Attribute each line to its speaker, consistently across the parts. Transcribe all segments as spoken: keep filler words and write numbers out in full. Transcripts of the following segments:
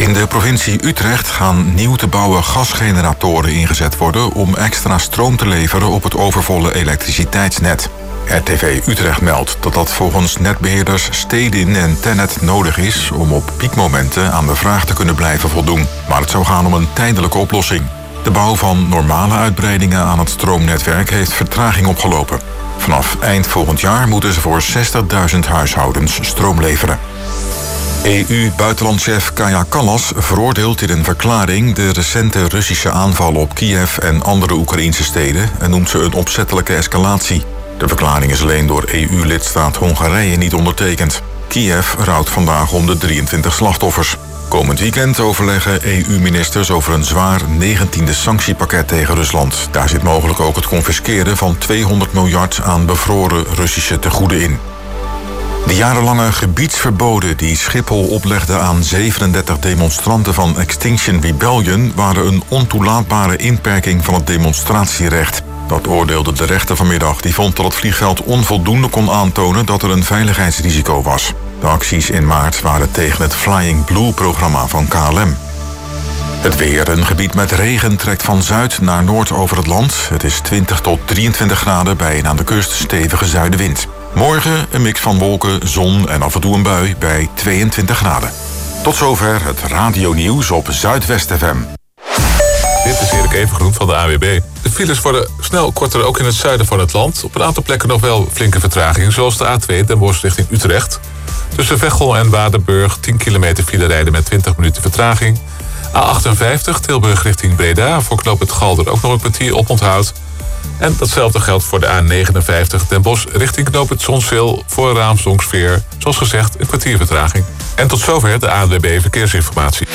Speaker 1: In de provincie Utrecht gaan nieuw te bouwen gasgeneratoren ingezet worden om extra stroom te leveren op het overvolle elektriciteitsnet. R T V Utrecht meldt dat dat volgens netbeheerders Stedin en Tennet nodig is om op piekmomenten aan de vraag te kunnen blijven voldoen. Maar het zou gaan om een tijdelijke oplossing. De bouw van normale uitbreidingen aan het stroomnetwerk heeft vertraging opgelopen. Vanaf eind volgend jaar moeten ze voor zestigduizend huishoudens stroom leveren. E U-buitenlandchef Kaja Kallas veroordeelt in een verklaring de recente Russische aanvallen op Kiev en andere Oekraïnse steden en noemt ze een opzettelijke escalatie. De verklaring is alleen door E U-lidstaat Hongarije niet ondertekend. Kiev rouwt vandaag om de drieëntwintig slachtoffers. Komend weekend overleggen E U-ministers over een zwaar negentiende sanctiepakket tegen Rusland. Daar zit mogelijk ook het confisqueren van tweehonderd miljard aan bevroren Russische tegoeden in. De jarenlange gebiedsverboden die Schiphol oplegde aan zevenendertig demonstranten van Extinction Rebellion waren een ontoelaatbare inperking van het demonstratierecht. Dat oordeelde de rechter vanmiddag. Die vond dat het vliegveld onvoldoende kon aantonen dat er een veiligheidsrisico was. De acties in maart waren tegen het Flying Blue-programma van K L M. Het weer. Een gebied met regen trekt van zuid naar noord over het land. Het is twintig tot drieëntwintig graden bij een aan de kust stevige zuidenwind. Morgen een mix van wolken, zon en af en toe een bui bij tweeëntwintig graden. Tot zover het radionieuws op Zuidwest F M.
Speaker 2: Dit is Erik Evengroen van de A W B. De files worden snel korter, ook in het zuiden van het land. Op een aantal plekken nog wel flinke vertraging, zoals de A twee Den Bosch richting Utrecht. Tussen Veghel en Waardenburg tien kilometer file rijden met twintig minuten vertraging. A achtenvijftig Tilburg richting Breda, voor knooppunt Galder ook nog een kwartier oponthoud. En datzelfde geldt voor de A negenenvijftig Den Bosch richting knooppunt Zonzeel voor Raamsdonksveer. Zoals gezegd een kwartier vertraging. En tot zover de A W B Verkeersinformatie.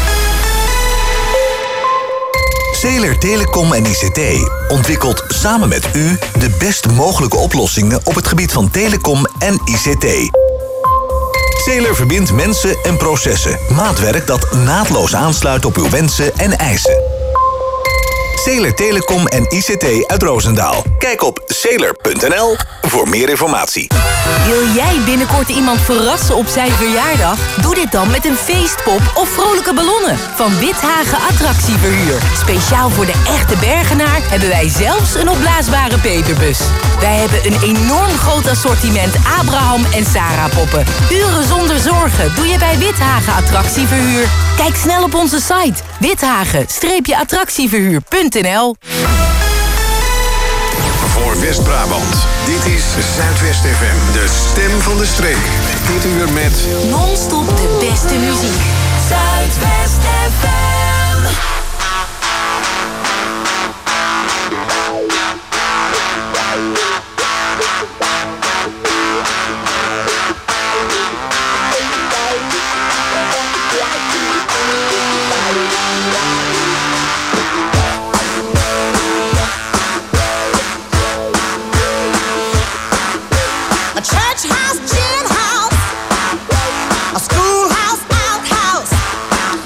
Speaker 3: Zeeler Telecom en I C T ontwikkelt samen met u de best mogelijke oplossingen op het gebied van telecom en I C T. Zeeler verbindt mensen en processen. Maatwerk dat naadloos aansluit op uw wensen en eisen. Zeeler Telecom en I C T uit Roosendaal. Kijk op zeeler punt n l voor meer informatie.
Speaker 4: Wil jij binnenkort iemand verrassen op zijn verjaardag? Doe dit dan met een feestpop of vrolijke ballonnen van Withagen Attractieverhuur. Speciaal voor de echte Bergenaar hebben wij zelfs een opblaasbare peperbus. Wij hebben een enorm groot assortiment Abraham en Sarah poppen. Uren zonder zorgen doe je bij Withagen Attractieverhuur. Kijk snel op onze site withagen attractieverhuur punt n l.
Speaker 5: Voor West-Brabant. Dit is Zuidwest F M, de stem van de streek. Dit uur met
Speaker 4: non-stop de beste muziek. Zuidwest F M.
Speaker 6: Church house, gin house, a schoolhouse, outhouse.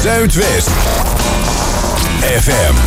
Speaker 6: Zuidwest F M.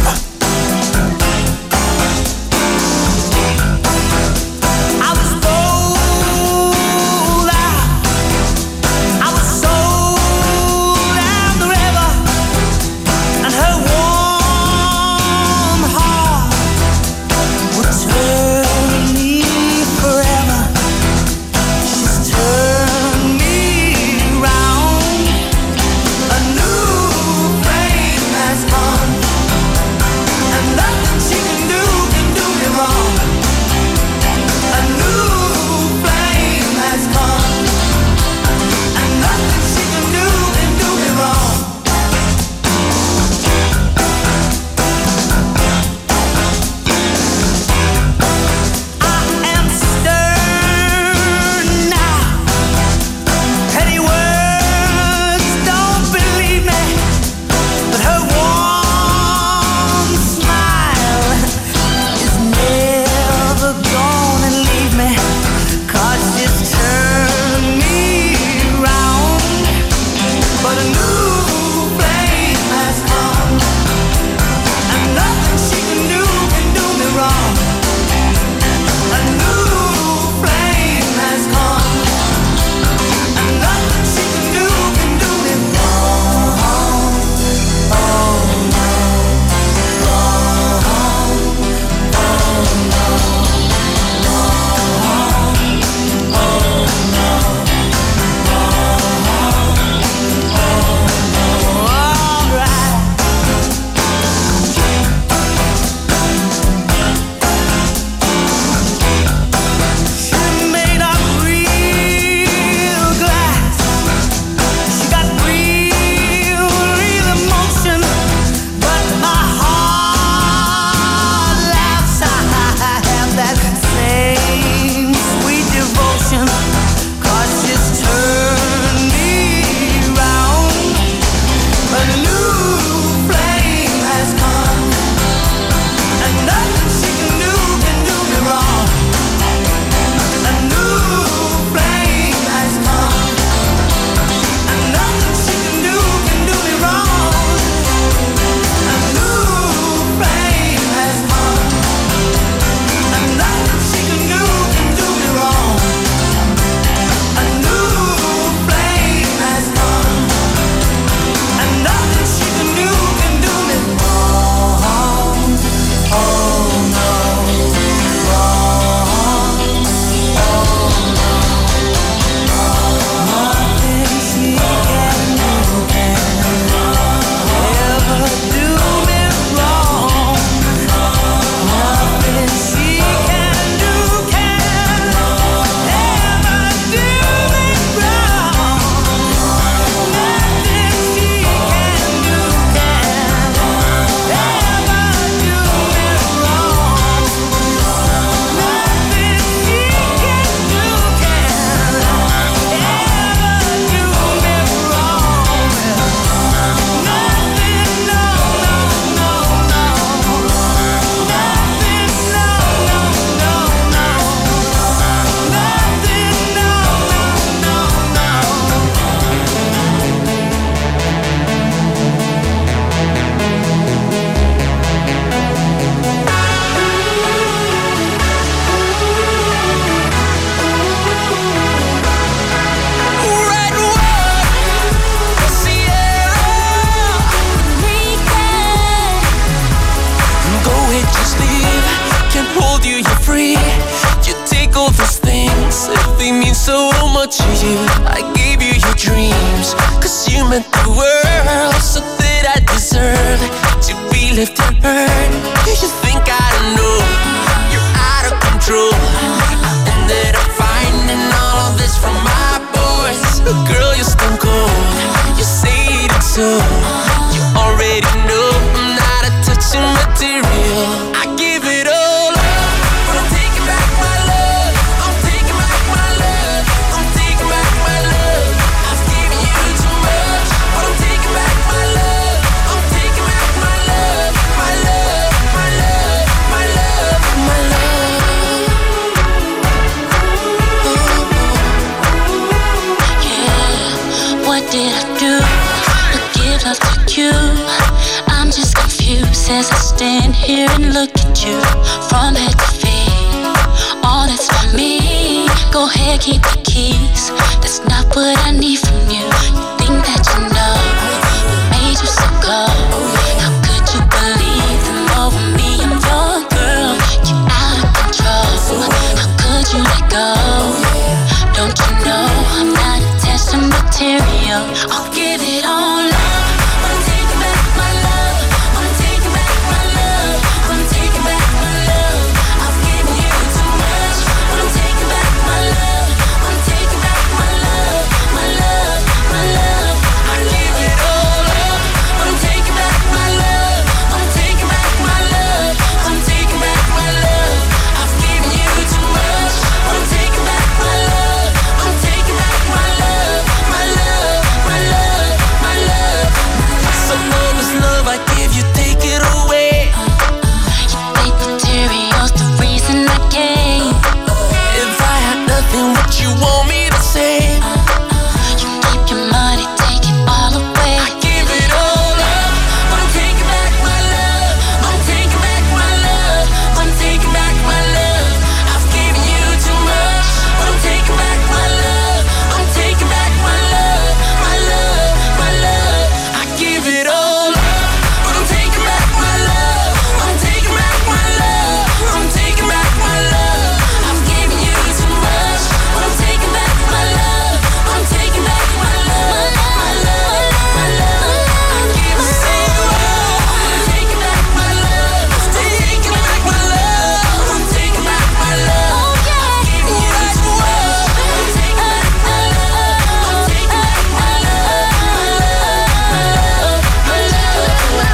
Speaker 7: Did I do? I give love to you. I'm just confused as I stand here and look at you from head to feet. All that's for me. Go ahead, keep the keys. That's not what I need from you. You think that you know what made you so cold? How could you believe them over me? I'm your girl. You're out of control. How could you let go? Don't you know I'm not attached to material? I'll give it all up. Wanna take it back, my love. Wanna take it back, my love. Wanna take it back, my love. I've given you too much. Wanna take it back, my love. Wanna take it back, my love. My love, my love. I give it all up. Wanna take it back, my love. Wanna take it back, my love. Wanna take it back, my love. I've given you too much. Wanna take it back, my love. Wanna take it back, my love. My love, my love, my love.
Speaker 8: Some of this love I give you, take it away.
Speaker 7: You think material's the reason I came?
Speaker 8: If I had nothing, what you want me to say?
Speaker 7: You keep your money, take it all away.
Speaker 8: I give it all up.
Speaker 7: Wanna take it back, my love. Wanna take it back, my love. Wanna take it back, my love. I've given you too much. Wanna take it back, my love. Wanna take it back, my love. My love, my love.
Speaker 8: I give it all up.
Speaker 7: Wanna take it back, my love. Wanna take it back, my love. Wanna take it back, my love. I've given you too much. Wanna take it back, my love. Wanna take it back, my love. My love, my love. I give it all. Wanna take it back, my love. Take it back, my love. Wanna take it back, my love. I've given you too much. Wanna take it back, my love. Wanna take it back, my love. My love, my love, my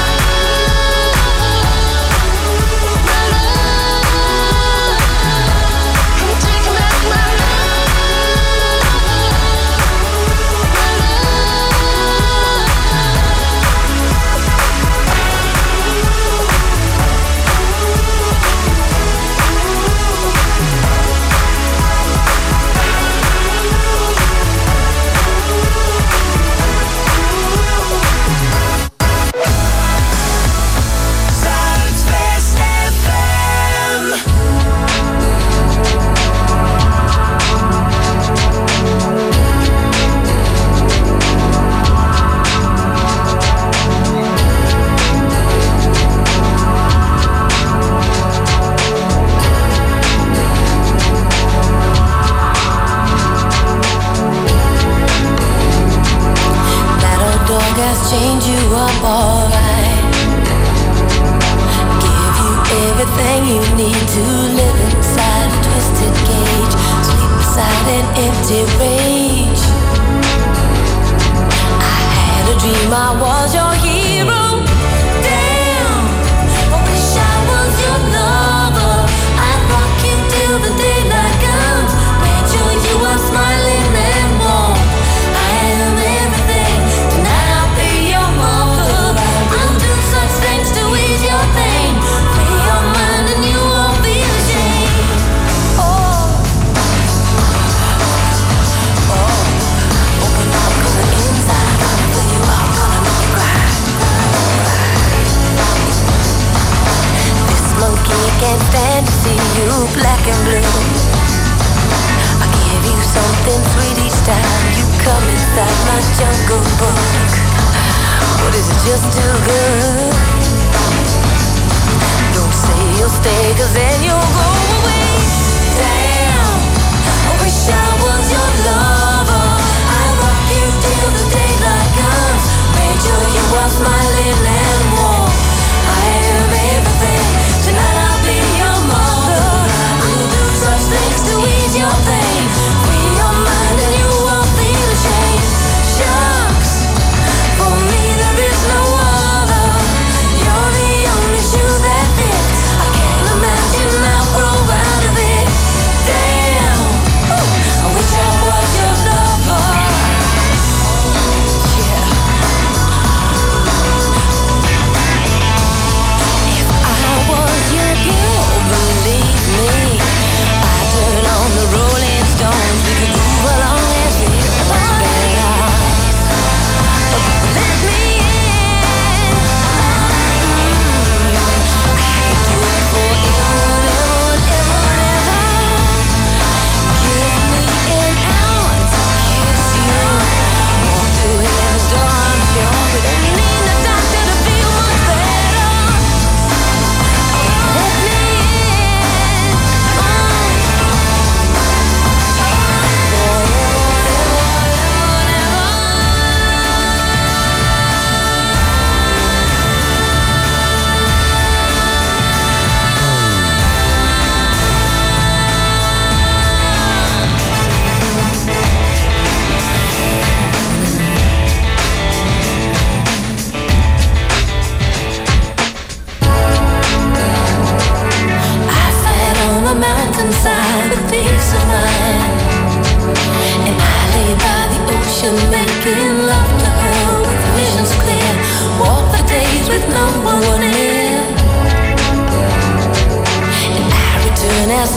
Speaker 9: That old dog has chained you up alright. Give you everything you need to live inside a twisted cage. Sleep beside an empty rage. I had a dream I was your hero. Damn, I wish I was your lover. I'd rock you till the daylight comes. Made sure you are smiling and warm. I am everything. Tonight I'll be your mother. I'll do such things to ease your pain. Free your mind and you won't feel ashamed. Oh, oh, open up from the inside. Gonna fill you up, gonna make you cry. This monkey can't stand to see you black and blue. I give you something sweet each time you come inside my jungle book. But is it just too good? Don't say you'll stay, cause then you'll go away. Damn, I wish I was your lover. I'll rock you till the daylight comes. Made sure you are smiling and warm. I am everything. Tonight I'll be your mother. I'll do such things to ease your pain. Free your mind and you won't feel ashamed. Shucks, for me there is no other. You're the only shoe that fits. I can't imagine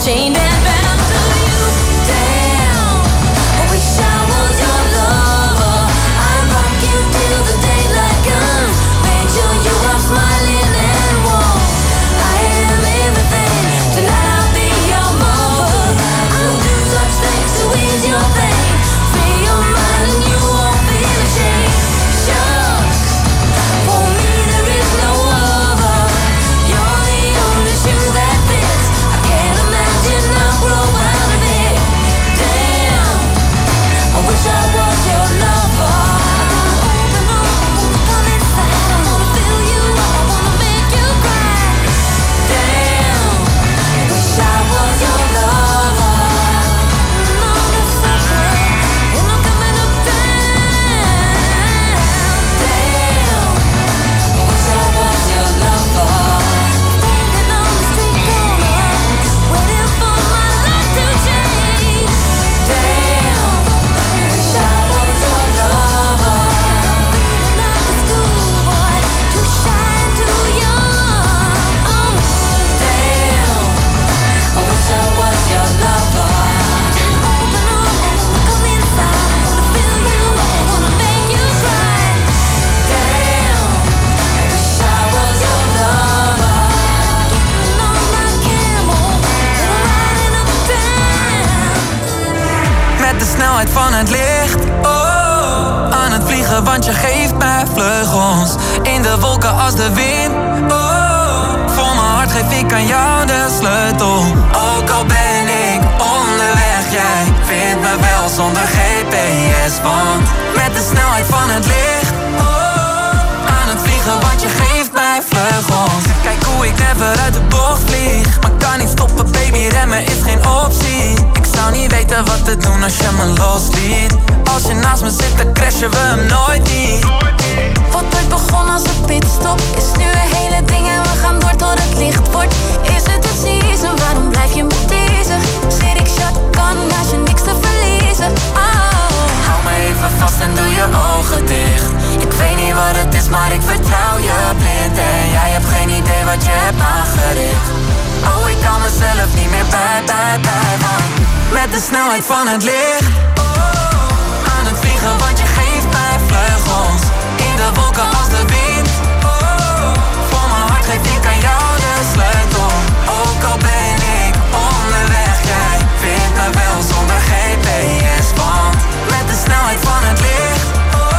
Speaker 9: chained and bound to you. Damn, I wish I was your lover. I'd rock you till the daylight comes. Make sure you are smiling and warm. I am everything. Tonight I'll be your mother. I'll do such things to ease your pain. Free your mind and you won't feel ashamed. Shucks, for me there is no other. You're the only shoe that fits. I can't imagine I'll grow out of it. Damn, I wish I was your lover. I gotta open up, come inside. I wanna fill you up, I wanna make you cry. Damn, I wish I was your lover. And all the suffering, and I'm coming up down. Damn, I wish I was your lover. Standing on the street corner, waiting for my life to change. Damn, I wish I was your lover. Feeling like a schoolboy, too shy and too young. Oh, damn, I wish I was your lover. Open up, come inside. I wanna fill you up, I wanna make you cry. Damn, I wish I was your lover. Getting on my camel, and I'm riding up down.
Speaker 10: Met de snelheid van het licht, oh, aan het vliegen want je geeft mij vleugels. In de wolken als de wind, oh, voor mijn hart geef ik aan jou de sleutel. Ook al ben ik onderweg, jij vindt me wel zonder G P S. Want met de snelheid van het licht, oh, aan het vliegen want je geeft mij vleugels. Kijk hoe ik never uit de bocht vlieg, maar kan niet stoppen baby, remmen is geen optie. Ik zou niet weten wat te doen als je me losliet. Als je naast me zit dan crashen we hem nooit niet.
Speaker 9: Wat ooit begon als een pitstop is nu een hele ding en we gaan door tot het licht wordt. Is het de season, waarom blijf je me teasen? Zit ik shotgun als je niks te verliezen? Oh.
Speaker 10: Hou me even vast en doe je ogen dicht. Ik weet niet wat het is, maar ik vertrouw je blind. En jij hebt geen idee wat je hebt aangericht. Oh, ik kan mezelf niet meer bij, bij, bij. Want met de snelheid van het licht, oh, aan het vliegen want je geeft mij vleugels. In de wolken als de wind, oh, voor mijn hart geef ik aan jou de sleutel. Ook al ben ik onderweg, jij vindt me wel zonder G P S. Want met de snelheid van het licht,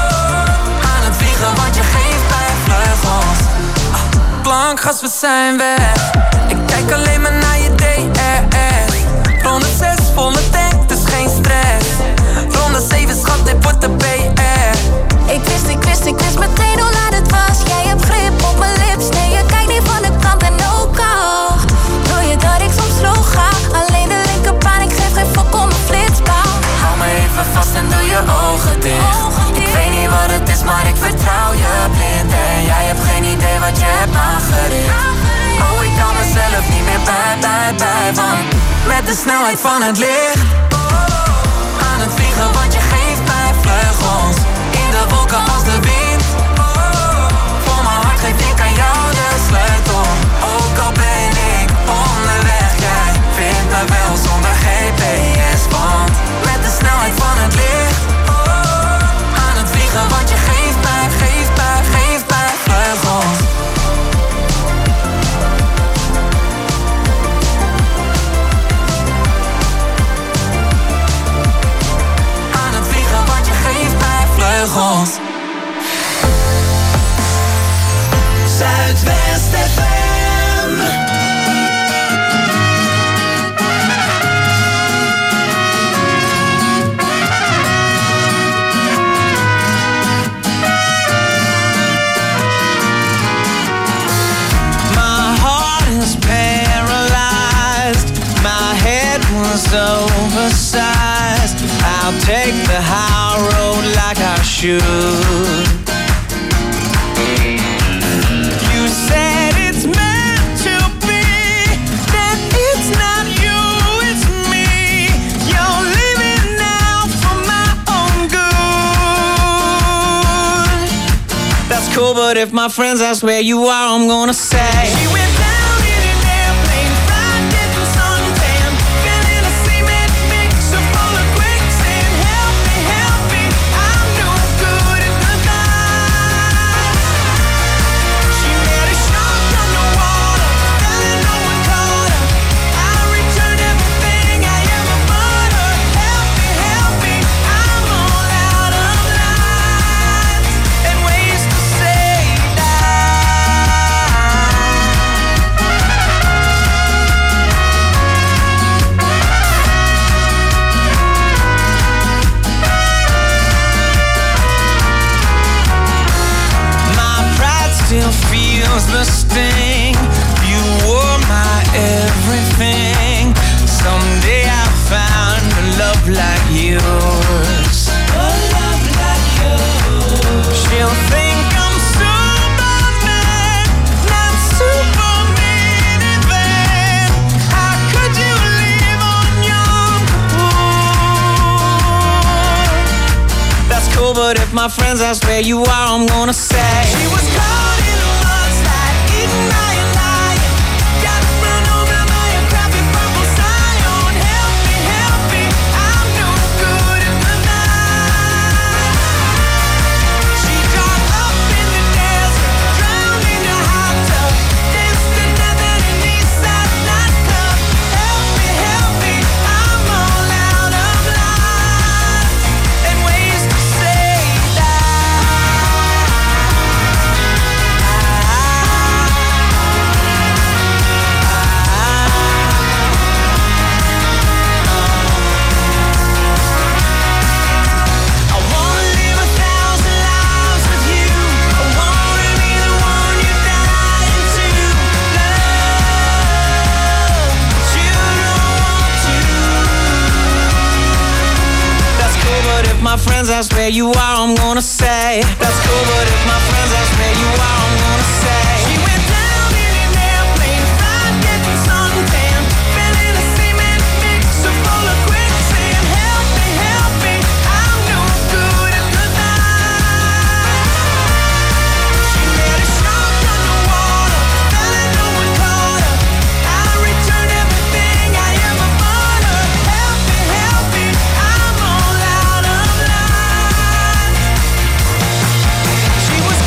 Speaker 10: oh, aan het vliegen want je geeft mij vleugels. Ah, plankgas, we zijn weg. Ik kijk alleen maar naar je D R S. honderdzes volle tank, dus geen stress. Ronde zeven schat, dit wordt de B R.
Speaker 9: Ik wist, ik wist, ik wist meteen hoe laat het was. Jij hebt grip op mijn lips, nee je kijkt niet van de kant en ook al wil je dat ik soms slow ga. Alleen de linkerbaan, ik geef geen fok om mijn flitspaal.
Speaker 10: Hou me even vast en doe je ogen dicht. Ik weet niet wat het is, maar ik vertrouw je blind. En jij hebt geen idee wat je hebt aangericht. Oh, ik kan mezelf niet meer bij, bij, bij. Want met de snelheid van het licht, oh, aan het vliegen want je geeft mij vleugels. In de wolken als de wind, oh, voor mijn hart geef ik aan jou de sleutel. Ook al ben ik onderweg, jij vindt me wel zonder G P S. Want met de snelheid van het licht, oh, aan het vliegen want je geeft mij, geeft mij, geeft mij vleugels. Aan het vliegen want je geeft mij vleugels.
Speaker 8: Zuidwest F M.
Speaker 10: My heart is paralyzed. My head was oversized. I'll take the high road like I should. You said it's meant to be, that it's not you, it's me. You're living now for my own good. That's cool, but if my friends ask where you are, I'm gonna say she went down in an airplane, fried, getting suntan.
Speaker 11: was the sting. You were my everything. Someday I'll find a love like yours. A love like yours. She'll think I'm Superman, not Superman even. How could you live on Yom Kippur? That's cool, but if my friends ask where you are, I'm gonna say she was caught in a mudslide, eaten by a lion. Got run over by a crappy purple scion. Help me, help me, I'm no good in the night. She got up in the desert, drowned in a hot tub, danced to death at an Eastside nightclub. Help me, help me, I'm all out of lines and ways to say that. I wanna live a thousand lives with you. I wanna be the one you die into. Love, but you don't want to. That's cool, but if my friends ask where you are, I'm gonna say. That's cool, but if my friends ask where you are, I'm gonna say. She went down in an airplane, fried, getting suntan, fell in a cement mixer full of quicksand. Help me, help me, I'm no good at the night. She met a shark underwater, fell and no one caught her. I returned everything I ever bought her. Help me, help me, I'm all out of line. She was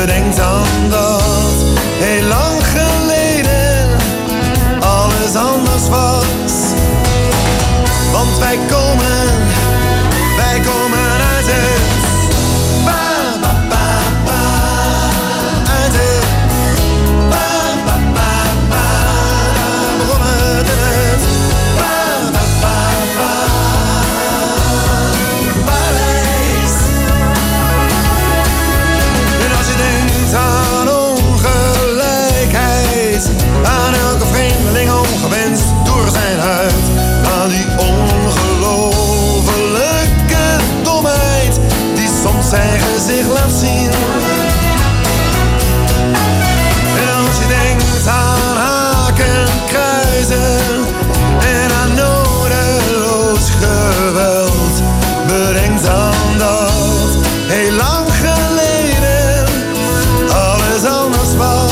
Speaker 12: Bedenk dan dat heel lang geleden alles anders was. Want wij komen, wij komen uit het ba ba ba ba, uit het ba ba ba ba, daar begon het in het ba ba ba ba, Parijs. En als je denkt aan ongelijkheid, aan elke vreemdeling ongewenst door zijn huid, aan die ongelofelijke domheid die soms zijn gezicht laat zien. En als je denkt aan haken, kruisen en aan nodeloos geweld, bedenk dan dat heel lang geleden alles anders was.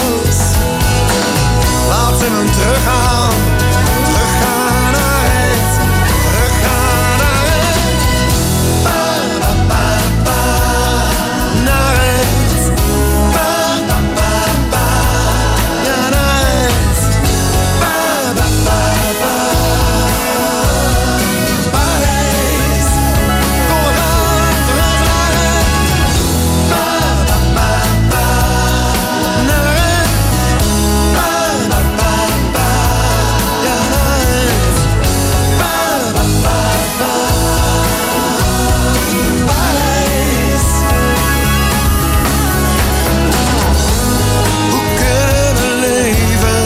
Speaker 12: Laat ze hem teruggaan, teruggaan naar het, teruggaan naar het ba ba ba ba, naar het ba ba ba ba, ja naar het ba ba ba ba, Parijs. Kom we gaan terug naar het ba ba ba ba, naar het ba ba ba ba, ja naar het ba ba ba ba, Parijs. Hoe kunnen we leven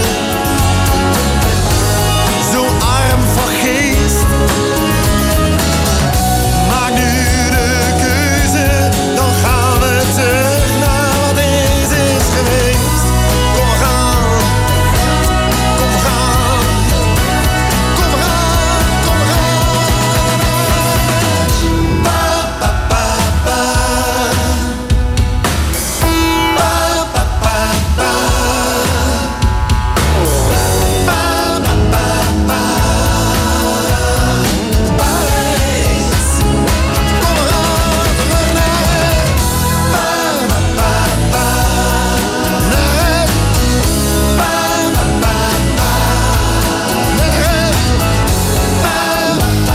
Speaker 12: zo arm van geest? Maak nu de keuze, dan gaan we terug naar wat eens is geweest. Kom we gaan, kom we gaan, kom we gaan, kom we gaan. Ba ba ba ba, ba ba ba ba, ba ba ba ba, Parijs. Kom we gaan terug naar het ba ba ba ba, naar het ba ba ba ba, naar het ba ba ba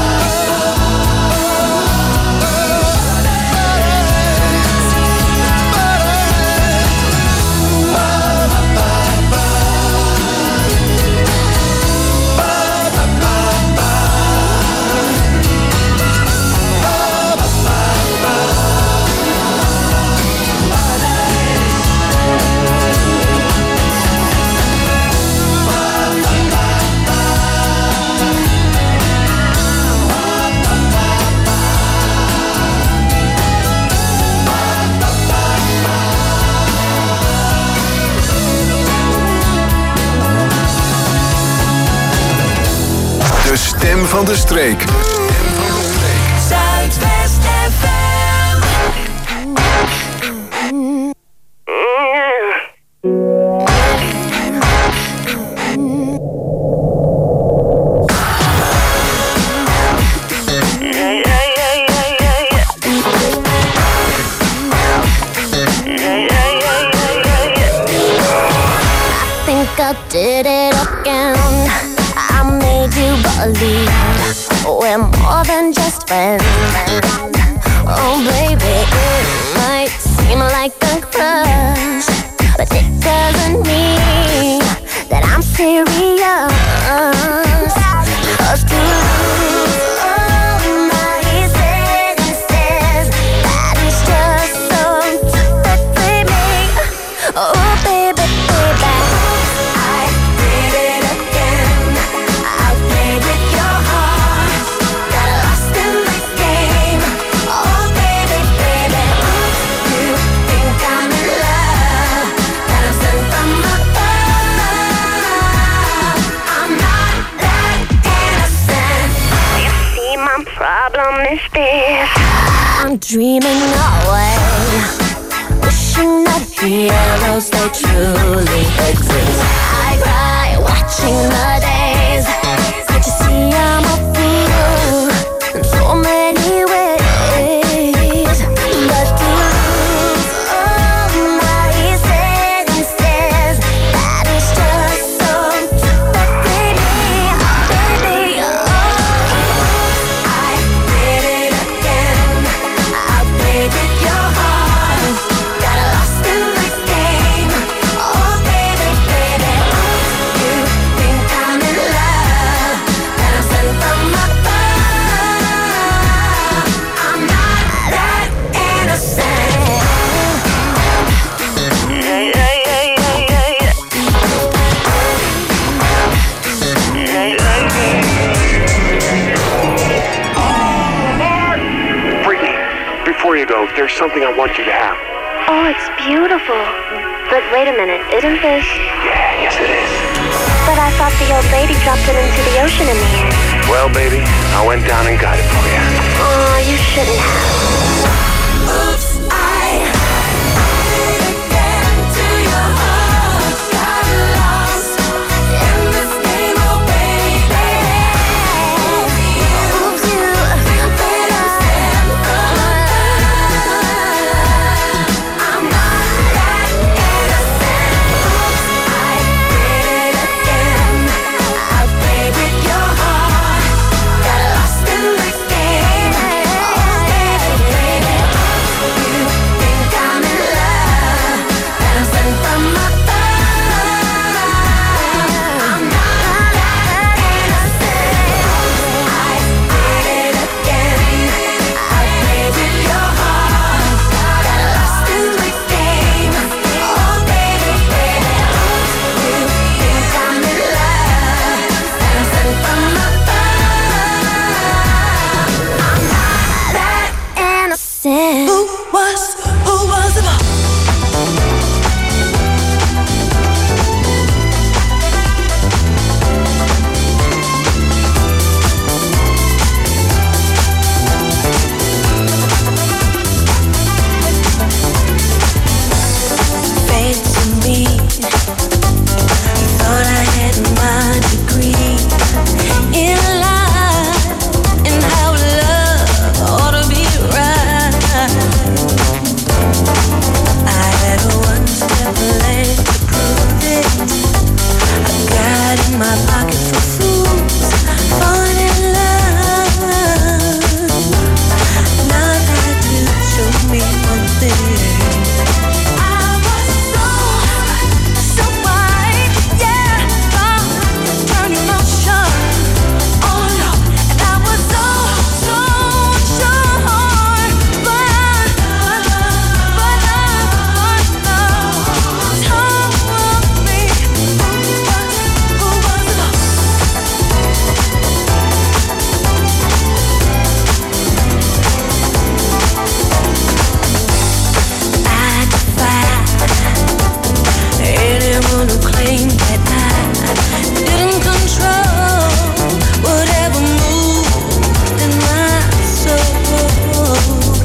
Speaker 5: De stem van de streek.
Speaker 9: Zuidwest F M.
Speaker 13: Think I did it again. I made you believe we're more than just friends. Oh baby, it might seem like a crush, but it doesn't mean that I'm serious. 'Cause to lose all my senses, that is just so typically me. Oh baby, baby, I did it again. I played with your heart, got lost in this game. Oh baby, baby, you think I'm in love, that I'm sent from above. I'm not that innocent. You see, my problem is this: I'm dreaming away, wishing that heroes they truly exist. I cry watching the days. Can't you see I'm a fool in so many ways? But to lose all my
Speaker 14: something I want you to have.
Speaker 13: Oh, it's beautiful. But wait a minute, isn't this?
Speaker 14: Yeah, yes it is.
Speaker 13: But I thought the old lady dropped it into the ocean in the end.
Speaker 14: Well, baby, I went down and got it for you.
Speaker 13: Oh, you shouldn't have.
Speaker 9: Oops, I did it again to your heart. Got lost in this game, oh baby. Oops, you, better stand for love. I'm not that innocent. Oops, I did it again. I played with your heart. Got lost in this game, oh baby, baby. You think I'm in love, dancing from above. I'm not that innocent. I did it again. I played with your heart. Got lost in this game, oh baby, baby. You think I'm in love, dancing from above. I'm not that innocent. Who was, who was the boss? Fancy me. Thought I had my degree in life and how love ought to be right. I had one step left to prove it. I got in my pocket for fools, falling in love. Now that you show me one thing. I was so, so white, yeah, from turn emotion. Oh no, and I was so, so sure, but, but, but love, told me who was, who was the boss. I defy anyone who claimed that I didn't control whatever moved in my soul.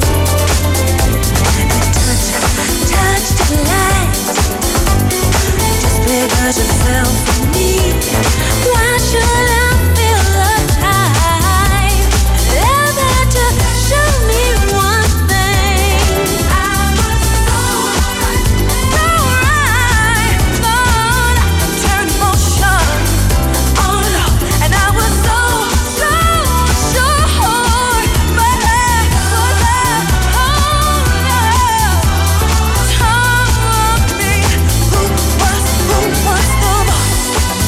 Speaker 9: Touch, touch the light. Just because you fell for me, why should I feel alive? Love had to show me one thing. I was so, so right, Lord. Turn motion, oh no, and I was so, so sure, but love, but love, oh love, told me who was, who was the boss.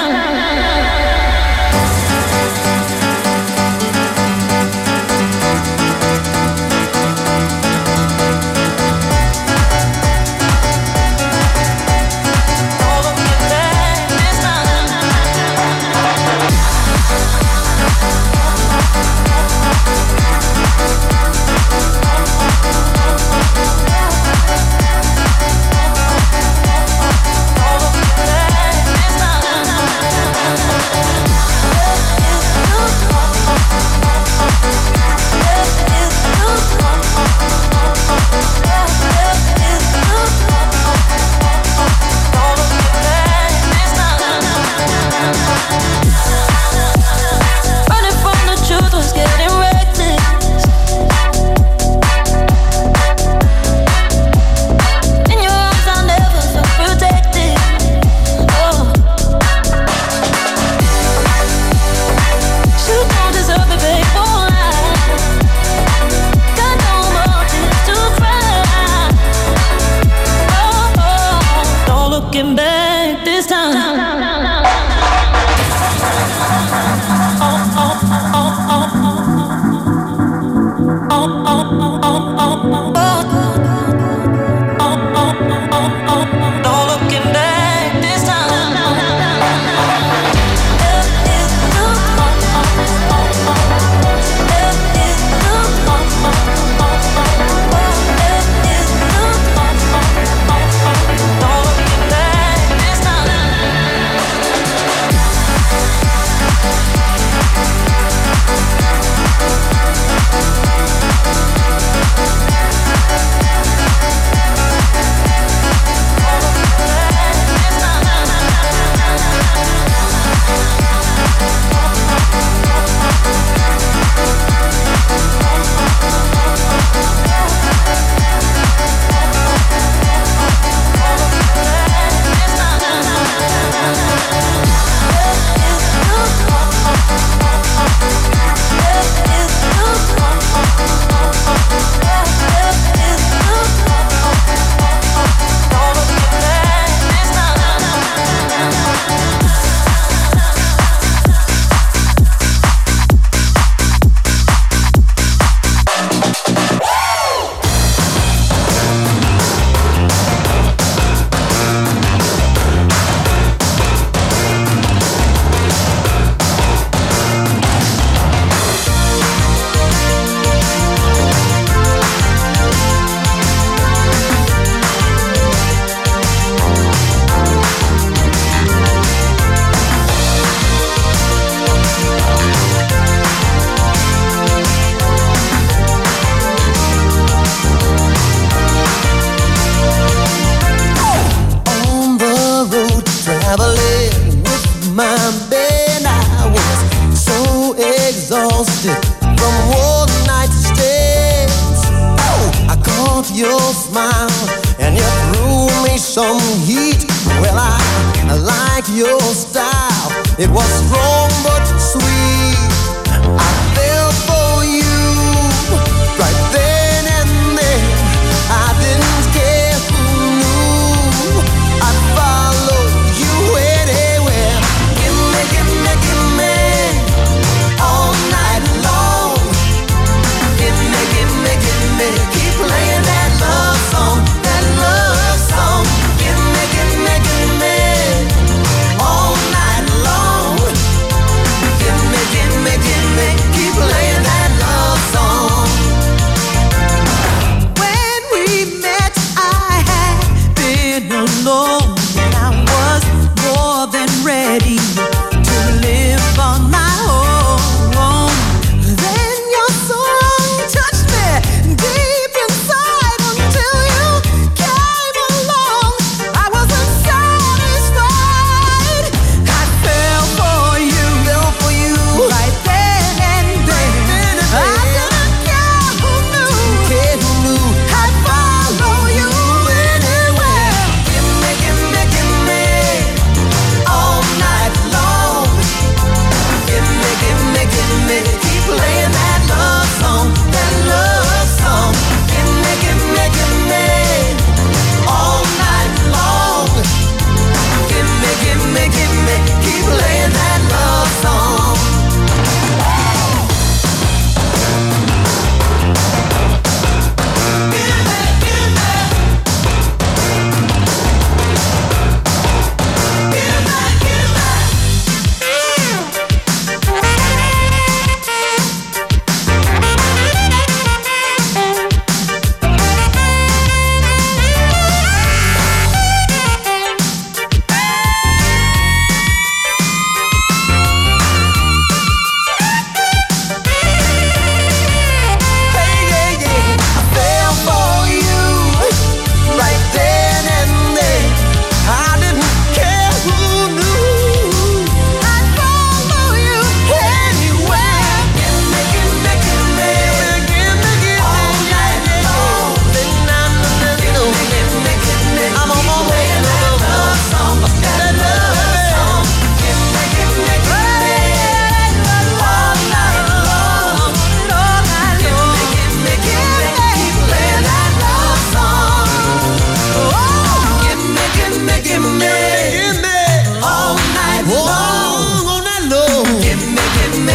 Speaker 15: Give me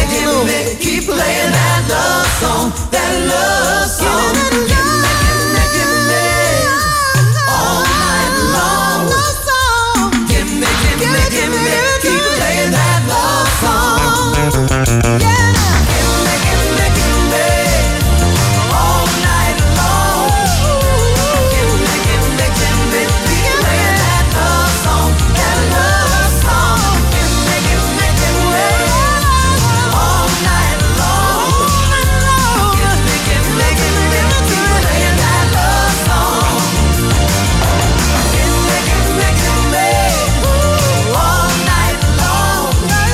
Speaker 11: give me, keep playing that love song, that love song. Give me, give me, give me, all night long. Give me, give me, give me, keep playing that love song. Yeah. Give me, give me, give me, all night long. Give me, give me, give me, keep playing that love song, that love song. Give me, give me, give me, all night long. Give me, give me, give me, keep playing that love song. Give me, give me, give me, all night long.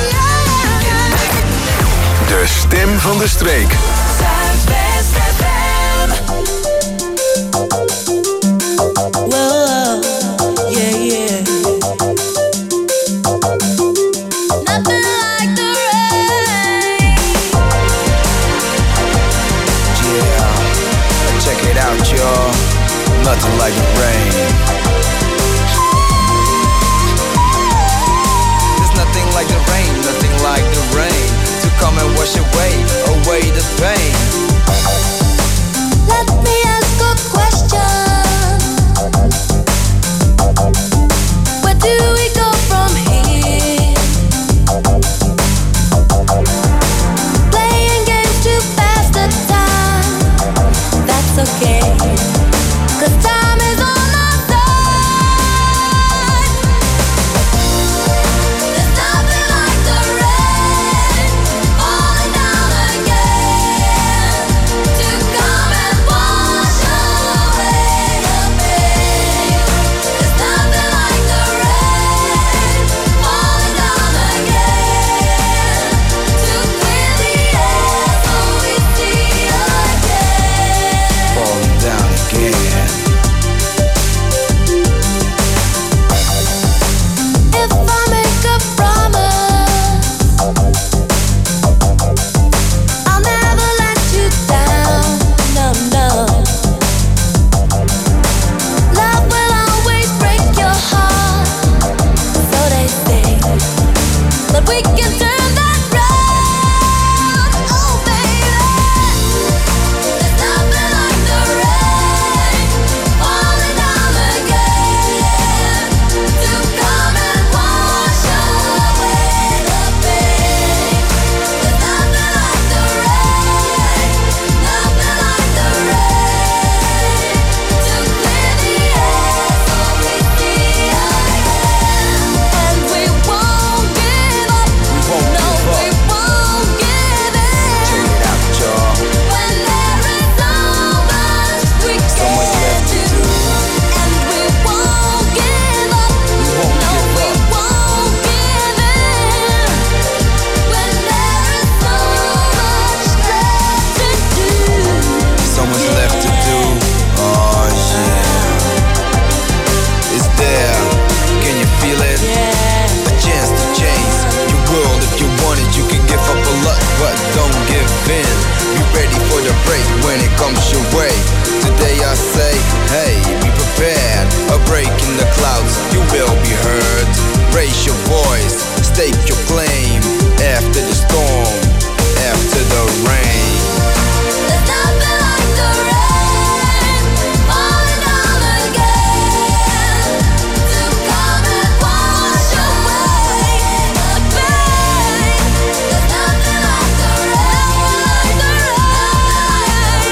Speaker 5: De stem van de streek.
Speaker 11: Zuidwest F M.
Speaker 9: Whoa, yeah, yeah. Nothing like the rain.
Speaker 15: Yeah, check it out, y'all. Nothing like the rain. There's nothing like the rain, nothing like the rain to come and wash away, away the pain.
Speaker 9: Let me ask a question. Where do we go from here? Playing games to pass the time. That's okay, 'cause time is on our side. There's nothing like the rain falling down again to come and wash away the pain. There's nothing like the rain falling down again to clear the air so we see again.
Speaker 15: Falling down again.
Speaker 9: If I make a promise, I'll never let you down. No, no. Love will always break your heart, so they say. But we can turn that round. Oh, baby. There's nothing like the rain falling down again to come and wash away the pain. There's nothing like the rain, nothing like the rain to clear the air so we see again. And we won't give up.
Speaker 15: We won't
Speaker 9: No,
Speaker 15: give
Speaker 9: we
Speaker 15: up.
Speaker 9: won't give
Speaker 15: Check
Speaker 9: in.
Speaker 15: it out, y'all.
Speaker 9: When there is so much we
Speaker 15: So much
Speaker 9: can
Speaker 15: left to
Speaker 9: do,
Speaker 15: do.
Speaker 9: and we won't give up.
Speaker 15: We won't
Speaker 9: No,
Speaker 15: give
Speaker 9: we
Speaker 15: up.
Speaker 9: won't give in. When there is so much left to do.
Speaker 15: So much left to do. Oh yeah. It's there. Can you feel it?
Speaker 9: Yeah.
Speaker 15: A chance to change your world if you want it. You can give up a lot, but don't give in. Be ready for the break when it comes your way. Today I say, hey, be prepared. A break in the clouds, you will be heard. Raise your voice, stake your claim. After the storm, after the rain.
Speaker 9: There's nothing like the rain falling down again to come and wash away the pain. There's nothing like the rain, the rain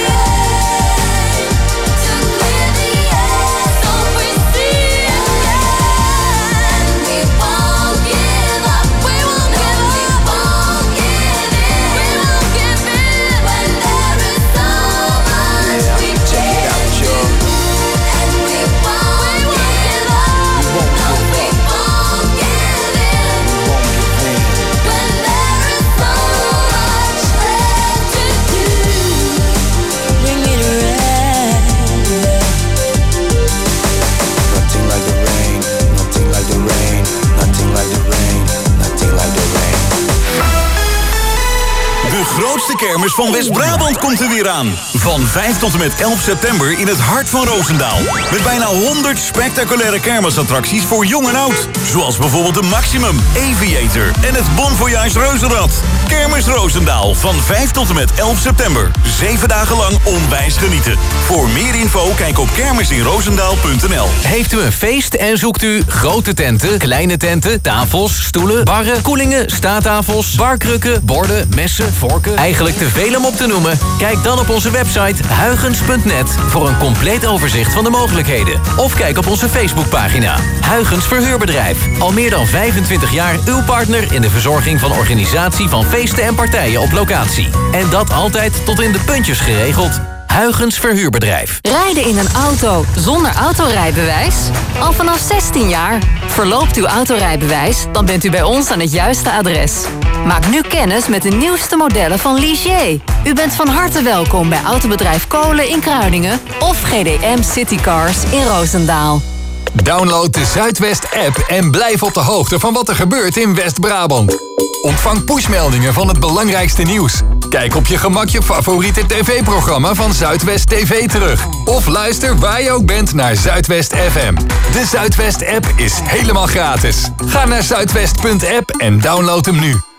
Speaker 3: grootste kermis van West-Brabant komt er weer aan. Van vijf tot en met elf september in het hart van Roosendaal. Met bijna honderd spectaculaire kermisattracties voor jong en oud. Zoals bijvoorbeeld de Maximum, Aviator en het Bon Voyage Reuzenrad. Kermis Roosendaal van vijf tot en met elf september. Zeven dagen lang onwijs genieten. Voor meer info kijk op kermisinroosendaal punt n l.
Speaker 16: Heeft u een feest en zoekt u grote tenten, kleine tenten, tafels, stoelen, barren, koelingen, staattafels, barkrukken, borden, messen, vorken? Eigenlijk te veel om op te noemen? Kijk dan op onze website huygens punt net voor een compleet overzicht van de mogelijkheden. Of kijk op onze Facebookpagina. Huygens Verhuurbedrijf. Al meer dan vijfentwintig jaar uw partner in de verzorging van organisatie van feesten en partijen op locatie. En dat altijd tot in de puntjes geregeld. Huygens Verhuurbedrijf.
Speaker 17: Rijden in een auto zonder autorijbewijs? Al vanaf zestien jaar. Verloopt uw autorijbewijs, dan bent u bij ons aan het juiste adres. Maak nu kennis met de nieuwste modellen van Ligier. U bent van harte welkom bij Autobedrijf Kolen in Kruiningen of G D M Citycars in Roosendaal.
Speaker 18: Download de Zuidwest-app en blijf op de hoogte van wat er gebeurt in West-Brabant. Ontvang pushmeldingen van het belangrijkste nieuws. Kijk op je gemak je favoriete tv-programma van Zuidwest T V terug. Of luister waar je ook bent naar Zuidwest F M. De Zuidwest-app is helemaal gratis. Ga naar zuidwest punt app en download hem nu.